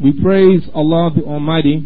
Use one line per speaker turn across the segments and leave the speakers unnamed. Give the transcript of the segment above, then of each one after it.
We praise Allah the Almighty.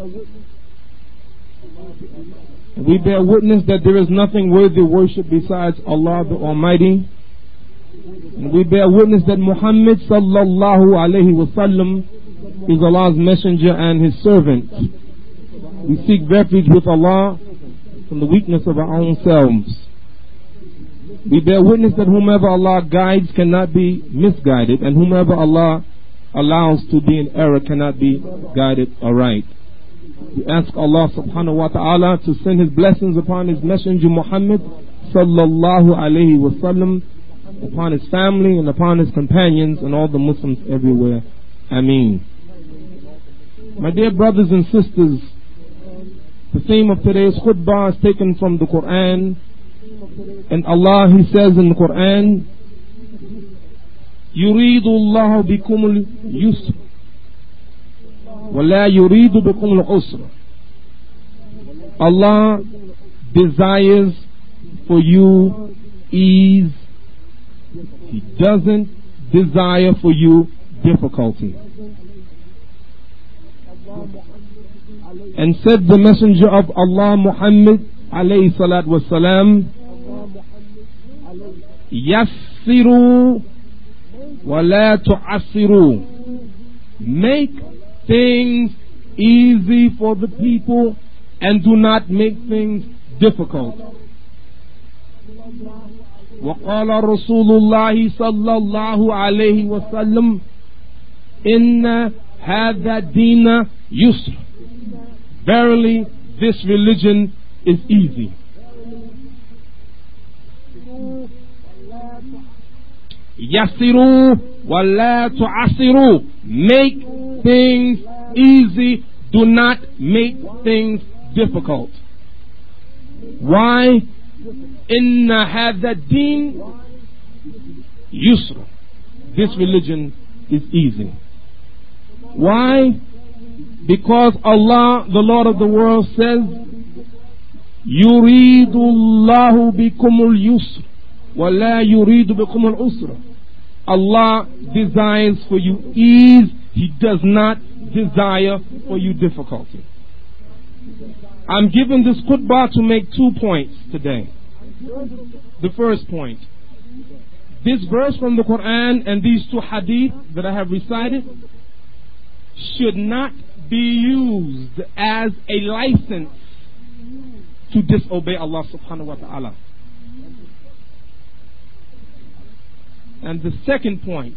We bear witness that there is nothing worthy of worship besides Allah the Almighty. And we bear witness that Muhammad sallallahu alayhi wasallam is Allah's messenger and his servant. We seek refuge with Allah from the weakness of our own selves. We bear witness that whomever Allah guides cannot be misguided, and whomever Allah allows to be in error cannot be guided aright. We ask Allah subhanahu wa ta'ala to send his blessings upon his messenger Muhammad sallallahu alayhi wasallam, upon his family and upon his companions and all the Muslims everywhere. Ameen. My dear brothers and sisters, the theme of today's khutbah is taken from the Quran. And Allah, He says in the Quran, يُرِيدُ اللَّهُ بِكُمُ الْيُسْرَ وَلَا يُرِيدُ بِكُمُ الْعُسْرَ. Allah desires for you ease. He doesn't desire for you difficulty. And said the Messenger of Allah Muhammad alayhi salatu wasalam, Yassiru wa la tu'assiru. Make things easy for the people and do not make things difficult. وقال رسول الله صلى الله عليه وسلم إن هذا الدين يسر. Verily, this religion is easy. Yassiru wa la tu'assiru. Make things easy. Do not make things difficult. Why? Inna hadha deen yusr. This religion is easy. Why? Because Allah, the Lord of the world, says, Yuridu Allahu bikumul yusr wa la yuridu bikumul usra. Allah desires for you ease. He does not desire for you difficulty. I'm giving this khutbah to make 2 points today. The first point, this verse from the Quran and these 2 hadith that I have recited should not be used as a license to disobey Allah subhanahu wa ta'ala. And the second point,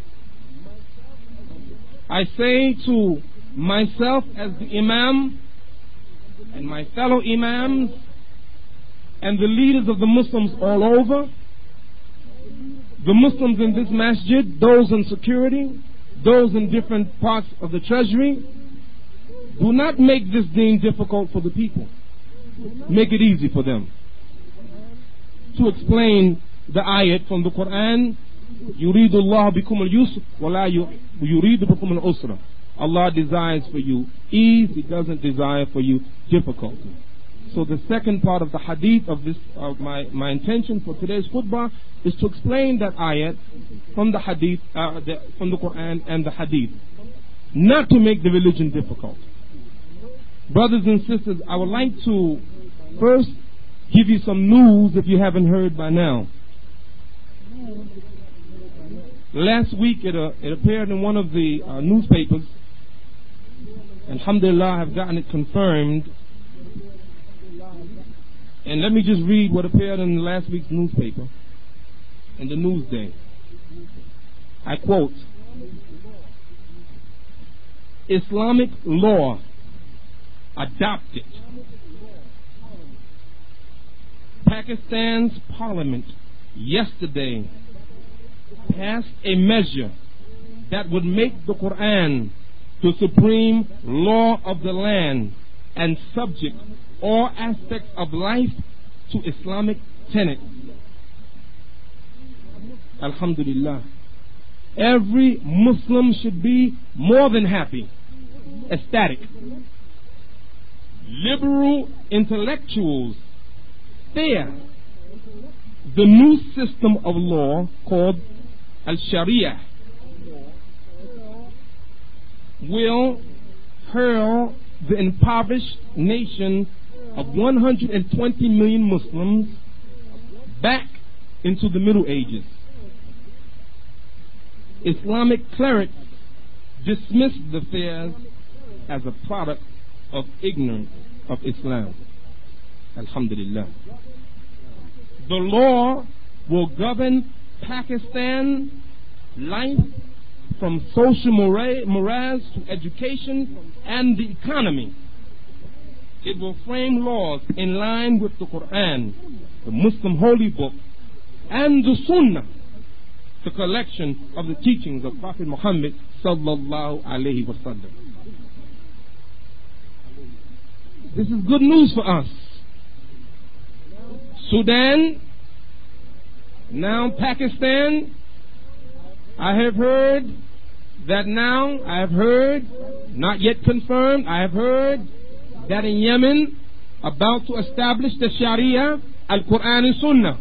I say to myself as the Imam and my fellow Imams and the leaders of the Muslims all over, the Muslims in this masjid, those in security, those in different parts of the treasury, do not make this deen difficult for the people. Make it easy for them. To explain the ayat from the Quran, يُرِيدُ اللَّهُ بِكُمُ الْيُسْرَ وَلَا يُرِيدُ بِكُمُ الْعُسْرَ. Allah desires for you ease. He doesn't desire for you difficulty. So the second part of the hadith of this, my intention for today's khutbah is to explain that ayat from the hadith, from the Quran and the hadith, not to make the religion difficult. Brothers and sisters, I would like to first give you some news if you haven't heard by now. Last week it appeared in one of the newspapers. Alhamdulillah, I have gotten it confirmed. And let me just read what appeared in last week's newspaper, in the Newsday. I quote, Islamic law adopted. Pakistan's parliament yesterday passed a measure that would make the Quran the supreme law of the land and subject all aspects of life to Islamic tenets. Alhamdulillah. Every Muslim should be more than happy, ecstatic. Liberal intellectuals fear the new system of law called Al-Sharia, will hurl the impoverished nation of 120 million Muslims back into the Middle Ages. Islamic clerics dismissed the fears as a product of ignorance of Islam. Alhamdulillah. The law will govern Pakistan life from social morals to education and the economy. It will frame laws in line with the Quran, the Muslim holy book, and the Sunnah, the collection of the teachings of Prophet Muhammad sallallahu alaihi wasallam. This is good news for us. Sudan, now Pakistan. I have heard, not yet confirmed, I have heard that in Yemen, about to establish the Sharia, Al-Quran and Sunnah.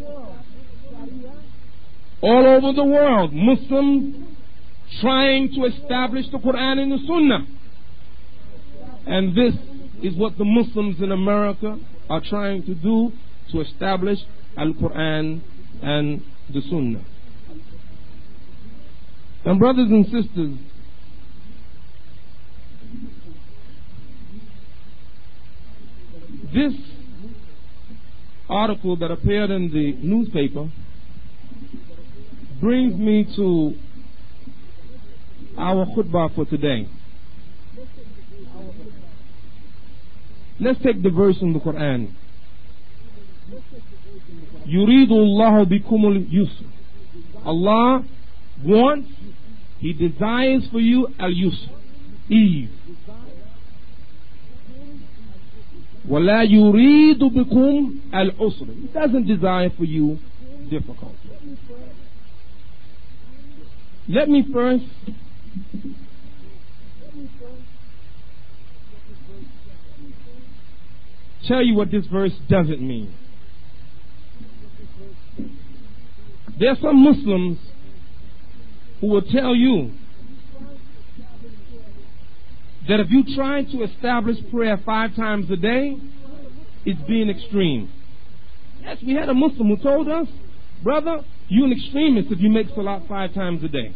All over the world, Muslims trying to establish the Quran and the Sunnah. And this is what the Muslims in America are trying to do, to establish Al-Quran and the Sunnah. And brothers and sisters, this article that appeared in the newspaper brings me to our khutbah for today. Let's take the verse in the Quran. Yuridu Allah bikumul yusr. Allah wants, He desires for you al-yusr, ease. وَلَا يُرِيدُ بِكُمْ الْعُسْرِ. He doesn't desire for you difficulty. Let me first tell you what this verse doesn't mean. There are some Muslims who will tell you that if you try to establish prayer 5 times a day, it's being extreme. Yes, we had a Muslim who told us, brother, you're an extremist if you make salat 5 times a day.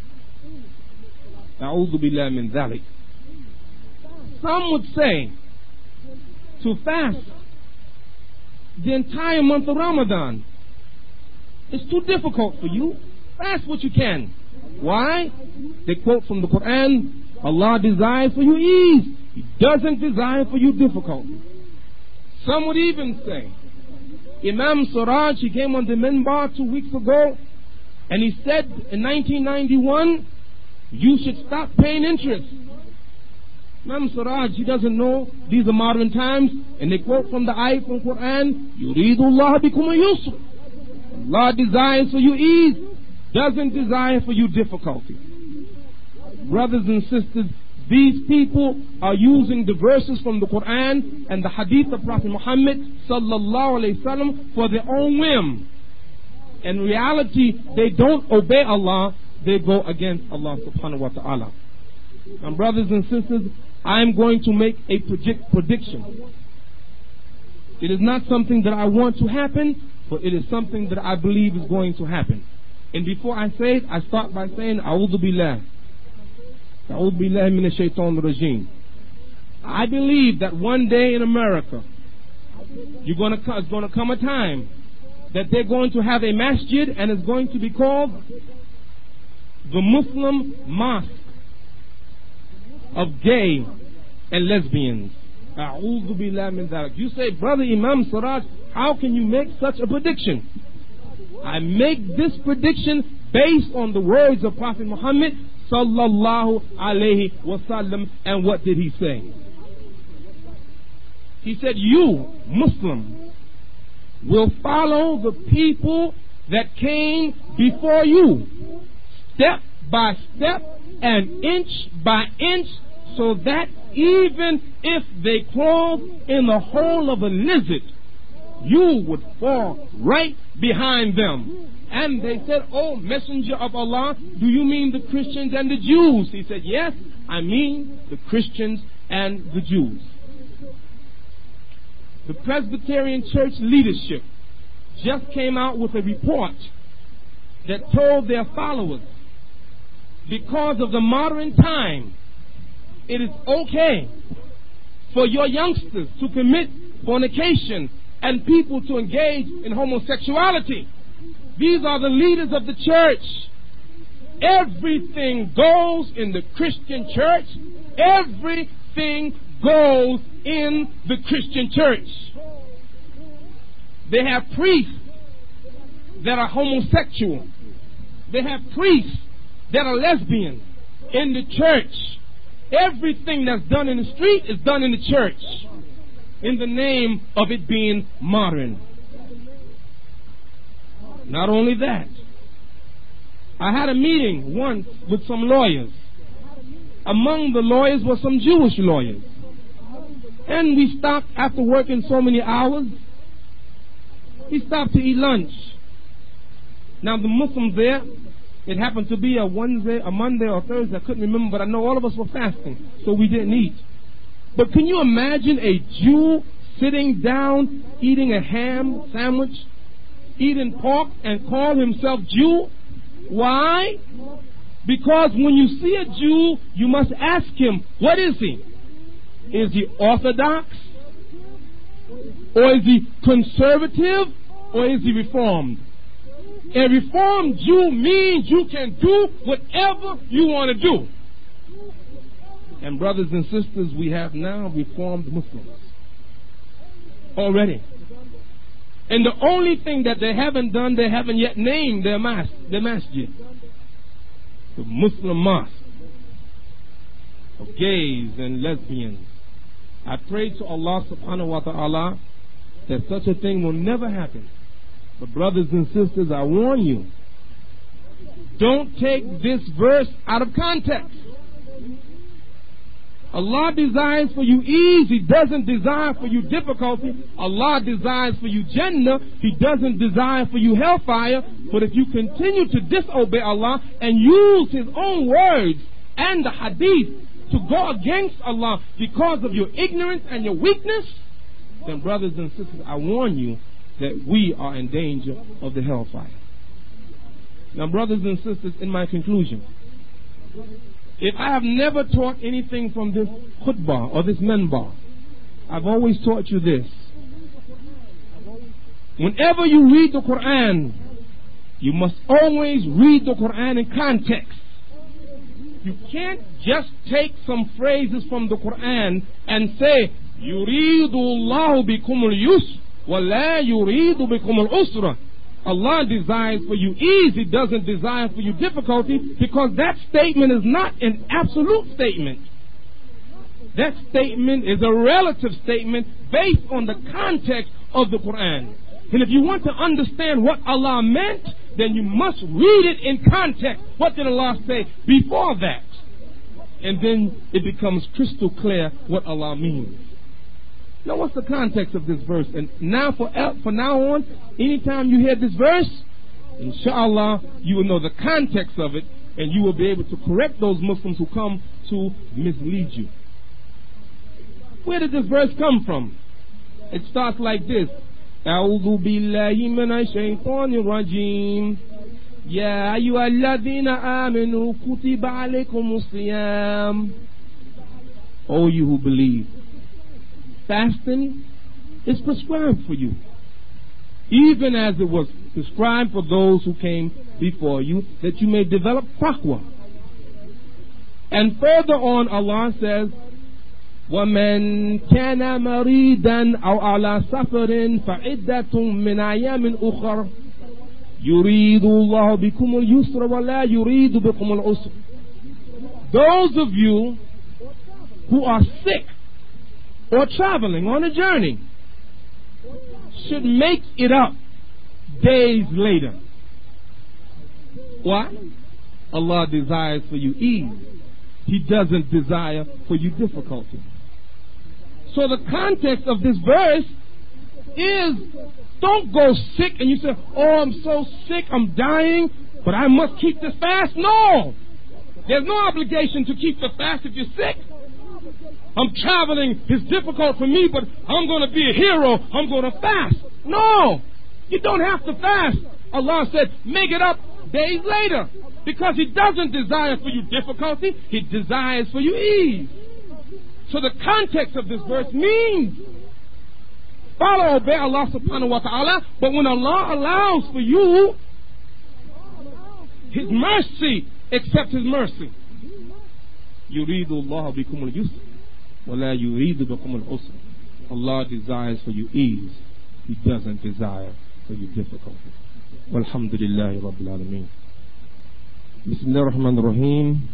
A'udhu billahi min dhalik. Some would say to fast the entire month of Ramadan. It's too difficult for you. Fast what you can. Why? They quote from the Quran, Allah desires for you ease. He doesn't desire for you difficulty. Some would even say, Imam Siraj, he came on the minbar 2 weeks ago, and he said in 1991, you should stop paying interest. Imam Siraj, he doesn't know these are modern times, and they quote from the ayat from Quran, Yuridu Allah bikum al-yusr. Allah desires for you ease, doesn't desire for you difficulty. Brothers and sisters, these people are using the verses from the Quran and the hadith of Prophet Muhammad sallallahu alaihi wasallam for their own whim. In reality, they don't obey Allah, they go against Allah subhanahu wa ta'ala. And brothers and sisters, I am going to make a prediction. It is not something that I want to happen, but it is something that I believe is going to happen. And before I say it, I start by saying, A'udhu billah. A'udhu billahi minash shaitanir rajim. I believe that one day in America, it's going to come a time that they're going to have a masjid, and it's going to be called the Muslim Mosque of gay and lesbians. A'udhu billahi min dhalik. You say, brother Imam Siraj, how can you make such a prediction? I make this prediction based on the words of Prophet Muhammad sallallahu alayhi wasallam. And what did he say? He said, you, Muslim, will follow the people that came before you, step by step and inch by inch, so that even if they crawl in the hole of a lizard, you would fall right behind them. And they said, "Oh, Messenger of Allah, do you mean the Christians and the Jews?" He said, "Yes, I mean the Christians and the Jews." The Presbyterian Church leadership just came out with a report that told their followers, because of the modern time, it is okay for your youngsters to commit fornication and people to engage in homosexuality. These are the leaders of the church. Everything goes in the Christian church. Everything goes in the Christian church. They have priests that are homosexual. They have priests that are lesbian in the church. Everything that's done in the street is done in the church in the name of it being modern. Not only that, I had a meeting once with some lawyers. Among the lawyers were some Jewish lawyers. And we stopped after working so many hours. We stopped to eat lunch. Now the Muslims there, it happened to be a Monday or Thursday, I couldn't remember, but I know all of us were fasting, so we didn't eat. But can you imagine a Jew sitting down eating a ham sandwich, eating pork, and call himself Jew? Why? Because when you see a Jew, you must ask him, what is he? Is he Orthodox? Or is he conservative? Or is he Reformed? A Reformed Jew means you can do whatever you want to do. And brothers and sisters, we have now Reformed Muslims already. And the only thing that they haven't done, they haven't yet named their masjid. The Muslim mosque of gays and lesbians. I pray to Allah subhanahu wa ta'ala that such a thing will never happen. But brothers and sisters, I warn you, don't take this verse out of context. Allah desires for you ease. He doesn't desire for you difficulty. Allah desires for you Jannah. He doesn't desire for you hellfire. But if you continue to disobey Allah and use His own words and the hadith to go against Allah because of your ignorance and your weakness, then brothers and sisters, I warn you that we are in danger of the hellfire. Now brothers and sisters, in my conclusion, if I have never taught anything from this khutbah or this minbar, I've always taught you this. Whenever you read the Quran, you must always read the Quran in context. You can't just take some phrases from the Quran and say, يُرِيدُ اللَّهُ بِكُمُ الْيُسْرَ وَلَا يُرِيدُ بِكُمُ الْعُسْرَ. Allah desires for you ease. He doesn't desire for you difficulty, because that statement is not an absolute statement. That statement is a relative statement based on the context of the Quran. And if you want to understand what Allah meant, then you must read it in context. What did Allah say before that? And then it becomes crystal clear what Allah means. Now, what's the context of this verse? And now, from now on, anytime you hear this verse, inshallah, you will know the context of it, and you will be able to correct those Muslims who come to mislead you. Where did this verse come from? It starts like this. أعوذ بالله من الشيطان الرجيم يا أيها الذين آمنوا كتب عليكم الصيام. O you who believe, fasting is prescribed for you, even as it was prescribed for those who came before you, that you may develop taqwa. And further on, Allah says, وَمَنْ كَانَ مَرِيدًا أَوْ عَلَى سَفَرٍ فَعِدَّةٌ مِّنْ أَيَّامٍ أُخَرَ يُرِيدُ اللَّهُ بِكُمُ الْيُسْرَ وَلَا يُرِيدُ بِكُمُ الْعُسْرَ. Those of you who are sick or traveling on a journey should make it up days later. Why? Allah desires for you ease. He doesn't desire for you difficulty. So the context of this verse is, don't go sick and you say, oh, I'm so sick, I'm dying, but I must keep this fast. No! There's no obligation to keep the fast if you're sick. I'm traveling, it's difficult for me, but I'm going to be a hero, I'm going to fast. No! You don't have to fast. Allah said, make it up days later. Because He doesn't desire for you difficulty, He desires for you ease. So the context of this verse means follow, obey Allah subhanahu wa ta'ala, but when Allah allows for you His mercy, accept His mercy. يُرِيدُ اللَّهُ بِكُمُ الْيُسْرَ وَلَا يُرِيدُ بِكُمُ الْعُسْرَ. Allah desires for you ease. He doesn't desire for you difficulty. Walhamdulillahi Rabbil Alameen. Bismillah ar-Rahman ar-Rahim.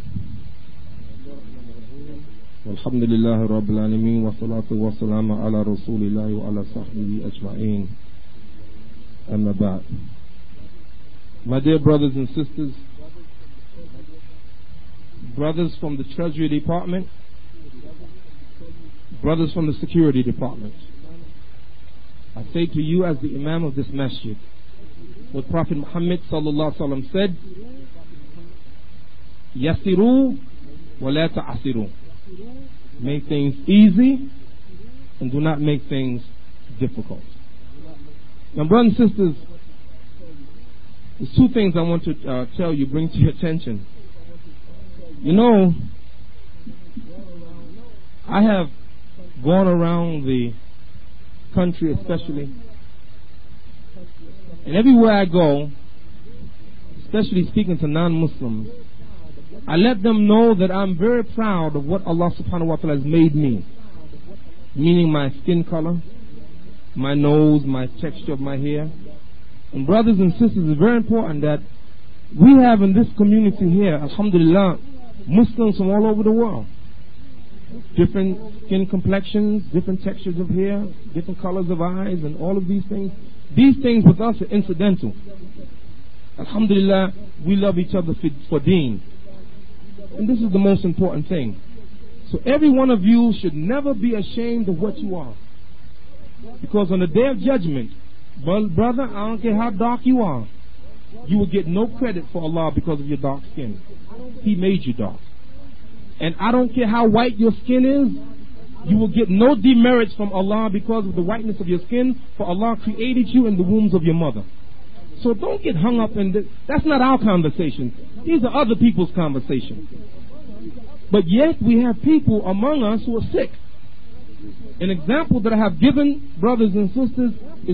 Walhamdulillahi Rabbil Alameen. Wa salatu wa salamu ala Rasulillahi wa ala sahbihi ajma'een. Amma ba'd. My dear brothers and sisters, brothers from the Treasury Department, brothers from the Security Department, I say to you as the Imam of this masjid, what Prophet Muhammad sallallahu alaihi wasallam said, Yasiru wa la ta'asiru. Make things easy and do not make things difficult. Now, brothers and sisters, there's two things I want to tell you, bring to your attention. You know, I have gone around the country especially, and everywhere I go, especially speaking to non-Muslims, I let them know that I'm very proud of what Allah subhanahu wa ta'ala has made me, meaning my skin color, my nose, my texture of my hair. And brothers and sisters, it's very important that we have in this community here, alhamdulillah, Muslims from all over the world. Different skin complexions, different textures of hair, different colors of eyes, and all of these things. These things with us are incidental. Alhamdulillah, we love each other for deen. And this is the most important thing. So every one of you should never be ashamed of what you are. Because on the day of judgment, brother, I don't care how dark you are, you will get no credit for Allah because of your dark skin. He made you dark. And I don't care how white your skin is, you will get no demerits from Allah because of the whiteness of your skin, for Allah created you in the wombs of your mother. So don't get hung up in this. That's not our conversation. These are other people's conversations. But yet we have people among us who are sick. An example that I have given, brothers and sisters, is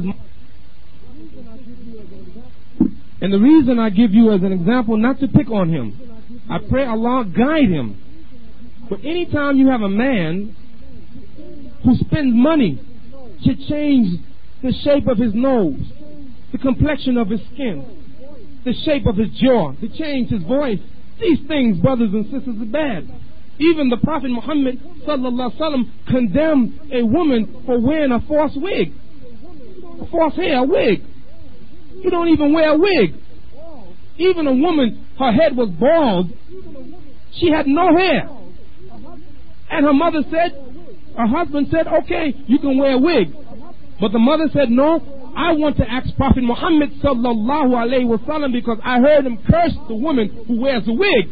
and the reason I give you as an example, not to pick on him. I pray Allah guide him. But anytime you have a man who spends money to change the shape of his nose, the complexion of his skin, the shape of his jaw, to change his voice, these things, brothers and sisters, are bad. Even the Prophet Muhammad sallallahu alaihi wasallam condemned a woman for wearing a false wig, a false hair, a wig. You don't even wear a wig. Even a woman, her head was bald. She had no hair. And her mother said, her husband said, okay, you can wear a wig. But the mother said, no, I want to ask Prophet Muhammad sallallahu alaihi wasallam because I heard him curse the woman who wears a wig.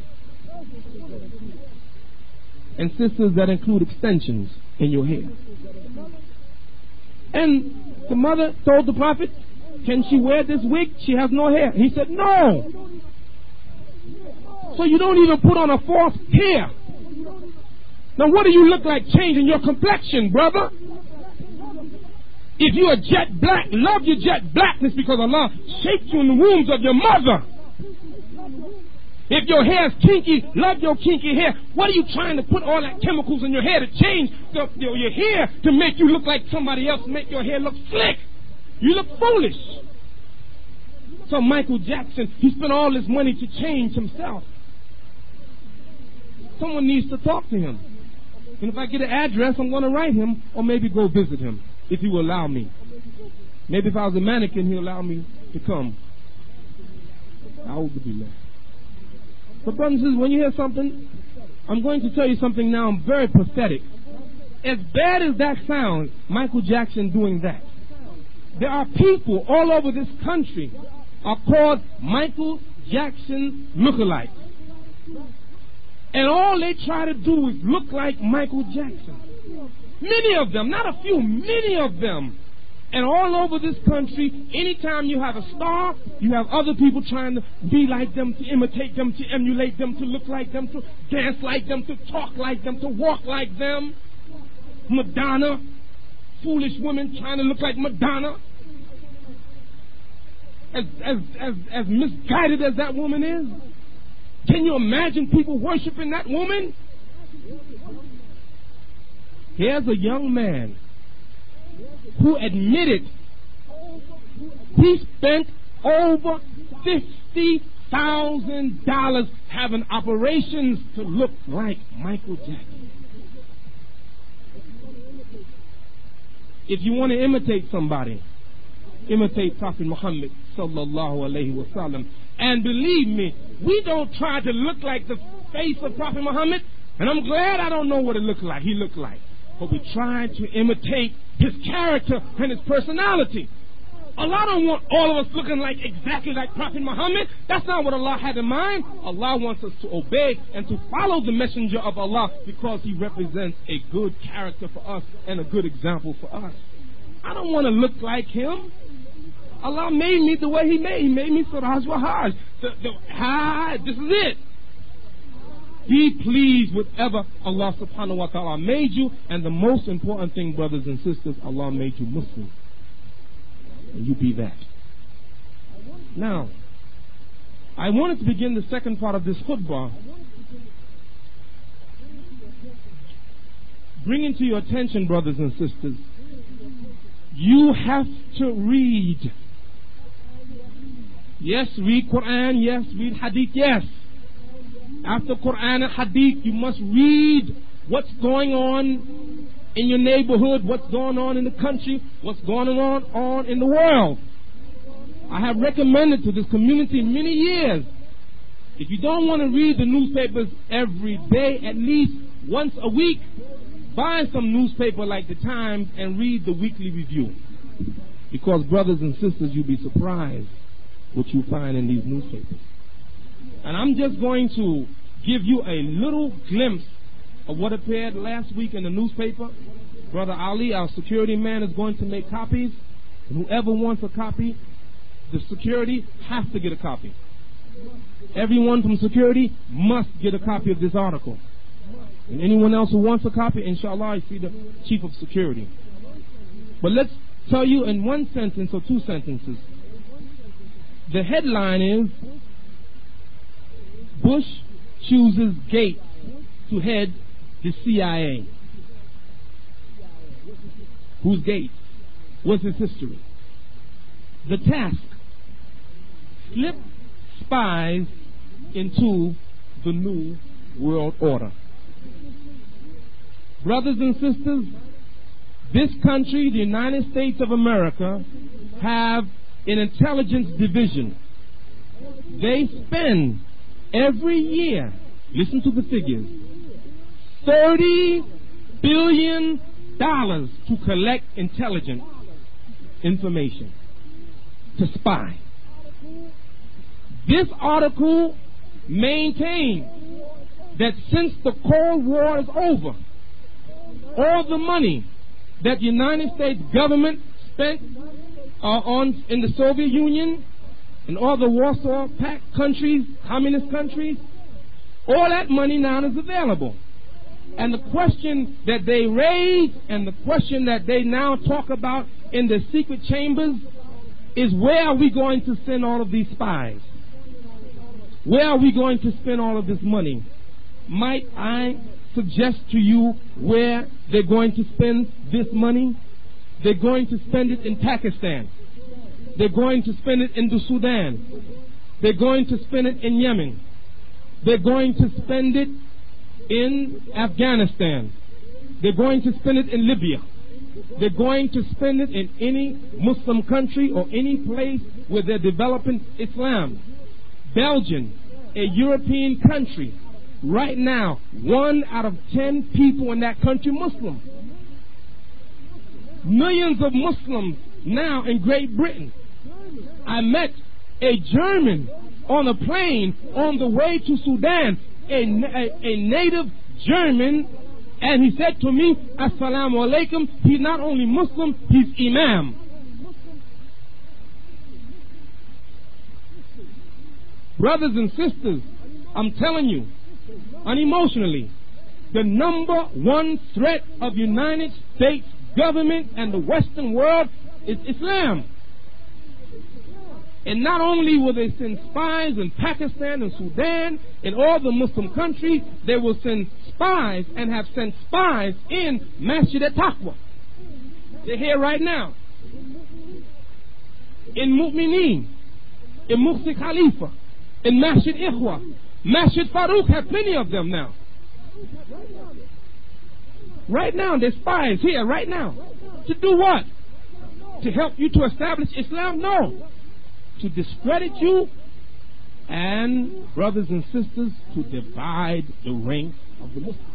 And sisters, that include extensions in your hair. And the mother told the Prophet, can she wear this wig? She has no hair. He said, no. So you don't even put on a false hair. Now what do you look like changing your complexion, brother? If you are jet black, love your jet blackness because Allah shaped you in the wombs of your mother. If your hair is kinky, love your kinky hair. What are you trying to put all that chemicals in your hair to change your hair to make you look like somebody else, make your hair look slick? You look foolish. So Michael Jackson, he spent all his money to change himself. Someone needs to talk to him. And if I get an address, I'm going to write him or maybe go visit him if he will allow me. Maybe if I was a mannequin, he'll allow me to come. But brothers and sisters, when you hear something, I'm going to tell you something now very pathetic. As bad as that sounds, Michael Jackson doing that. there are people all over this country are called Michael Jackson lookalikes. And all they try to do is look like Michael Jackson. Many of them, not a few, many of them. And all over this country, anytime you have a star, you have other people trying to be like them, to imitate them, to emulate them, to look like them, to dance like them, to talk like them, to walk like them. Madonna, foolish women trying to look like Madonna. As misguided as that woman is, can you imagine people worshiping that woman? Here's a young man who admitted he spent over $50,000 having operations to look like Michael Jackson. If you want to imitate somebody, imitate Prophet Muhammad sallallahu alaihi wasallam. And believe me, we don't try to look like the face of Prophet Muhammad, and I'm glad I don't know what it looked like. He looked like. But we try to imitate his character and his personality. Allah don't want all of us looking like exactly like Prophet Muhammad. That's not what Allah had in mind. Allah wants us to obey and to follow the messenger of Allah because he represents a good character for us and a good example for us. I don't want to look like him. Allah made me the way he made. He made me Siraj wa Haj. This is it. Be pleased with whatever Allah subhanahu wa ta'ala made you. And the most important thing, brothers and sisters, Allah made you Muslim. And you be that. Now, I wanted to begin the second part of this khutbah, bringing to your attention, brothers and sisters, you have to read. Yes, read Quran. Yes, read Hadith. Yes. After Quran and Hadith, you must read what's going on in your neighborhood, what's going on in the country, what's going on in the world. I have recommended to this community many years, if you don't want to read the newspapers every day, at least once a week, buy some newspaper like the Times and read the weekly review. Because, brothers and sisters, you'll be surprised what you find in these newspapers. And I'm just going to give you a little glimpse of what appeared last week in the newspaper. Brother Ali, our security man, is going to make copies. And whoever wants a copy, the security has to get a copy. Everyone from security must get a copy of this article. And anyone else who wants a copy, inshallah, I see the chief of security. But let's tell you in one sentence or two sentences. The headline is, Bush chooses Gates to head the CIA. Who's Gates? What's his history? The task: slip spies into the new world order. Brothers and sisters, this country, the United States of America, have an intelligence division. They spend every year, listen to the figures, $30 billion to collect intelligence information, to spy. This article maintains that since the Cold War is over, all the money that the United States government spent in the Soviet Union and all the Warsaw Pact countries, communist countries, all that money now is available. And the question that they raise and the question that they now talk about in the secret chambers is, where are we going to send all of these spies? Where are we going to spend all of this money? Might I suggest to you where they're going to spend this money? They're going to spend it in Pakistan. They're going to spend it in the Sudan. They're going to spend it in Yemen. They're going to spend it in Afghanistan. They're going to spend it in Libya. They're going to spend it in any Muslim country or any place where they're developing Islam. Belgium, a European country, right now, 1 out of 10 people in that country Muslim. Millions of Muslims now in Great Britain. I met a German on a plane on the way to Sudan, a native German, and he said to me, Assalamu alaikum. He's not only Muslim, he's Imam. Brothers and sisters, I'm telling you, unemotionally, the number one threat of United States government and the Western world is Islam. And not only will they send spies in Pakistan and Sudan and all the Muslim countries, they will send spies and have sent spies in Masjid al-Taqwa. They're here right now. In Mu'mineen, in Mufti Khalifa, in Masjid Ikhwa, Masjid Farouk have plenty of them now. Right now, there's spies here right now. To do what? To help you to establish Islam? No. To discredit you and, brothers and sisters, to divide the ranks of the Muslims.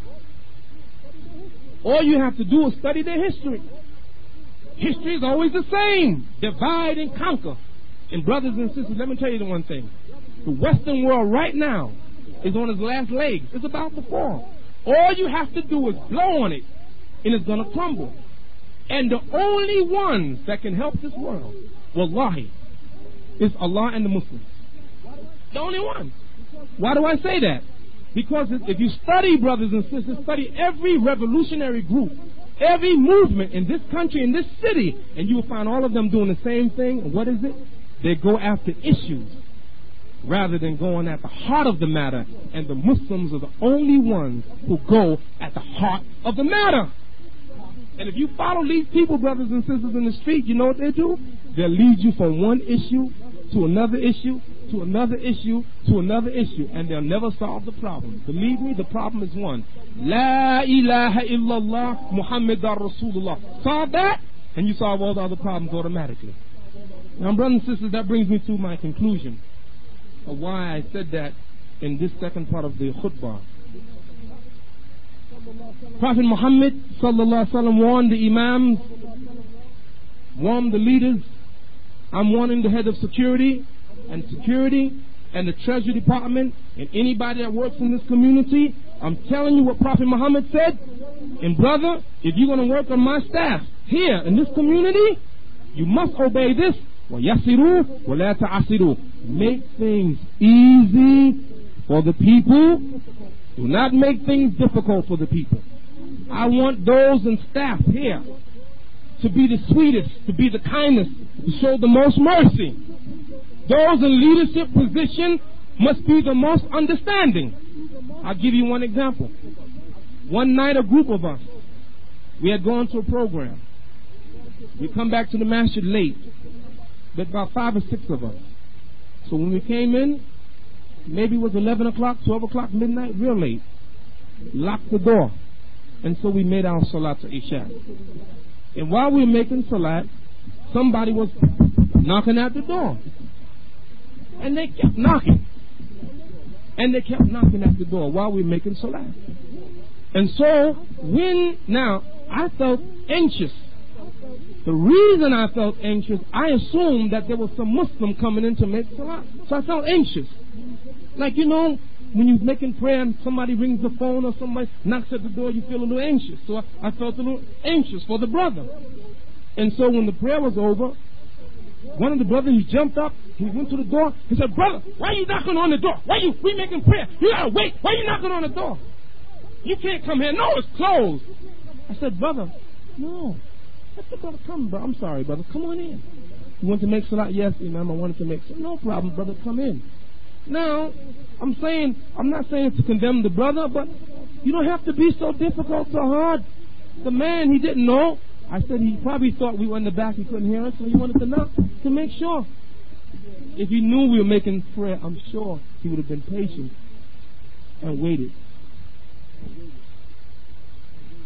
All you have to do is study their history. History is always the same. Divide and conquer. And brothers and sisters, let me tell you the one thing. The Western world right now is on its last legs. It's about to fall. All you have to do is blow on it, and it's going to crumble. And the only ones that can help this world, wallahi, is Allah and the Muslims. The only one. Why do I say that? Because if you study, brothers and sisters, study every revolutionary group, every movement in this country, in this city, and you will find all of them doing the same thing. And what is it? They go after issues rather than going at the heart of the matter. And the Muslims are the only ones who go at the heart of the matter. And if you follow these people, brothers and sisters, in the street, you know what they do? They'll lead you from one issue to another issue, to another issue, to another issue, and they'll never solve the problem. Believe me, the problem is one. La ilaha illallah Muhammadur Rasulullah. Solve that, and you solve all the other problems automatically. Now, brothers and sisters, that brings me to my conclusion of why I said that in this second part of the khutbah. Prophet Muhammad sallallahu alaihi wasallam warned the imams, warned the leaders. I'm warning the head of security and the Treasury Department and anybody that works in this community. I'm telling you what Prophet Muhammad said. And brother, if you're going to work on my staff here in this community, you must obey this. وَيَسِرُوا وَلَا تَعَسِرُوا. Make things easy for the people. Do not make things difficult for the people. I want those in staff here to be the sweetest, to be the kindest, to show the most mercy. Those in leadership position must be the most understanding. I'll give you one example. One night, a group of us, we had gone to a program. We come back to the masjid late. There's about 5 or 6 of us. So when we came in, maybe it was 11 o'clock, 12 o'clock, midnight, real late. Locked the door. And so we made our salat Isha. And while we were making salat, somebody was knocking at the door. And they kept knocking. And they kept knocking at the door while we were making salat. And so now I felt anxious. The reason I felt anxious, I assumed that there was some Muslim coming in to make salat. So I felt anxious. Like, you know, when you're making prayer and somebody rings the phone or somebody knocks at the door, you feel a little anxious. So I felt a little anxious for the brother. And so when the prayer was over, one of the brothers, he jumped up, he went to the door, he said, "Brother, why are you knocking on the door? We making prayer? You gotta wait. Why are you knocking on the door? You can't come here. No, it's closed." I said, "Brother, no. Let the brother come, bro. I'm sorry, brother. Come on in. You want to make salat?" "Yes, Imam, I wanted to make salat." "No problem, brother. Come in." Now, I'm not saying to condemn the brother, but you don't have to be so difficult, so hard. The man, he didn't know. I said he probably thought we were in the back, he couldn't hear us, so he wanted to knock to make sure. If he knew we were making prayer, I'm sure he would have been patient and waited.